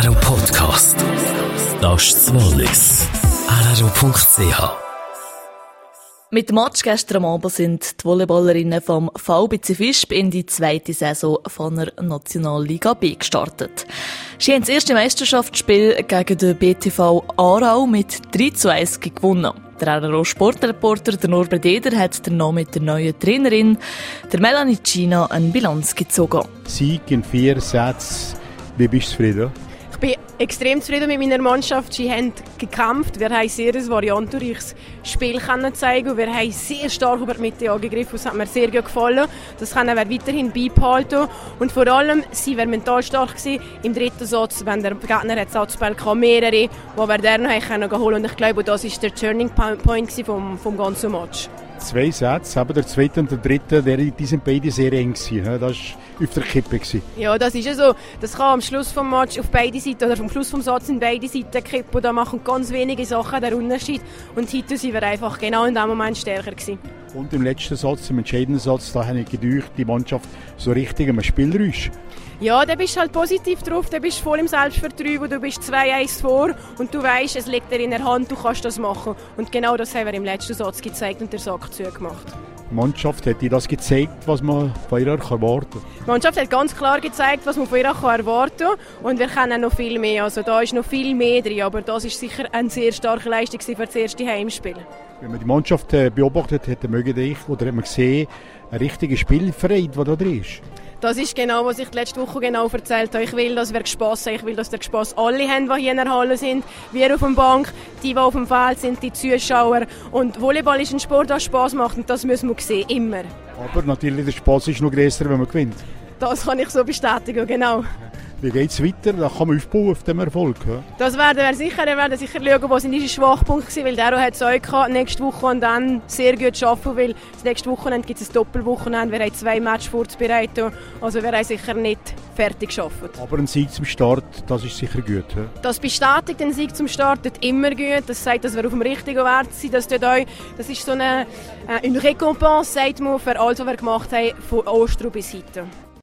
RRO Podcast. Das ist das Wallis. RRO.ch. Mit dem Match gestern Abend sind die Volleyballerinnen vom VBC Visp in die zweite Saison von der Nationalliga B gestartet. Sie haben das erste Meisterschaftsspiel gegen den BTV Aarau mit 3:1 gewonnen. Der RRO Sportreporter der Norbert Eder hat dann mit der neuen Trainerin, der Melanie Gina, eine Bilanz gezogen. Sieg in 4 Sätzen. Wie bist du zufrieden? Ich bin extrem zufrieden mit meiner Mannschaft. Sie haben gekämpft. Wir haben sehr ein variantenreiches Spiel zeigen. Wir haben sehr stark über die Mitte angegriffen. Das hat mir sehr gut gefallen. Das können wir weiterhin beibehalten. Und vor allem, sie waren mental stark gewesen. Im dritten Satz, wenn der Gegner hat Satzball hatte, mehrere, die wir dann noch holen. Und ich glaube, das war der Turning Point vom ganzen Match. 2 Sätze, aber der zweite und der dritte, die sind beide sehr eng gewesen. Das war auf der Kippe. Ja, das ist ja so. Das kann am Schluss vom Match auf beide Seiten oder am Schluss vom Satz in beide Seiten kippen. Da machen ganz wenige Sachen den Unterschied. Und heute sind wir einfach genau in dem Moment stärker gewesen. Und im letzten Satz, im entscheidenden Satz, da habe ich gedacht, die Mannschaft so richtig am Spielrausch. Ja, da bist du halt positiv drauf, da bist du voll im Selbstvertrauen, du bist 2-1 vor und du weißt, es liegt dir in der Hand, du kannst das machen. Und genau das haben wir im letzten Satz gezeigt und der Sack zugemacht. Die Mannschaft hat dir das gezeigt, was man von ihr erwarten kann? Die Mannschaft hat ganz klar gezeigt, was man von ihr erwarten kann und wir können noch viel mehr. Also da ist noch viel mehr drin, aber das ist sicher eine sehr starke Leistung für das erste Heimspiel. Wenn man die Mannschaft beobachtet hat, hat man gesehen, ein richtiger Spielfreude, der da drin ist. Das ist genau, was ich letzte Woche genau erzählt habe. Ich will, dass wir Spass haben. Ich will, dass der Spass alle haben, die hier in der Halle sind. Wir auf der Bank, die auf dem Feld sind, die Zuschauer. Und Volleyball ist ein Sport, der Spass macht und das müssen wir sehen, immer. Aber natürlich, der Spass ist noch grösser, wenn man gewinnt. Das kann ich so bestätigen, genau. Wie geht es weiter? Da kann man aufbauen auf dem Erfolg. Ja? Das werden wir sicher. Wir werden sicher schauen, wo sind unsere Schwachpunkte waren, weil Dero hat es auch gehabt, nächste Woche und dann sehr gut arbeiten, weil das nächste Wochenende gibt es ein Doppelwochenende. Wir haben 2 Matches vorzubereiten, also wir haben sicher nicht fertig gearbeitet. Aber ein Sieg zum Start, das ist sicher gut. Ja? Das bestätigt ein Sieg zum Start immer gut. Das sagt, dass wir auf dem richtigen Weg sind. Das ist so eine Récompense, sagt man, für alles, was wir gemacht haben, von Ostern bis heute.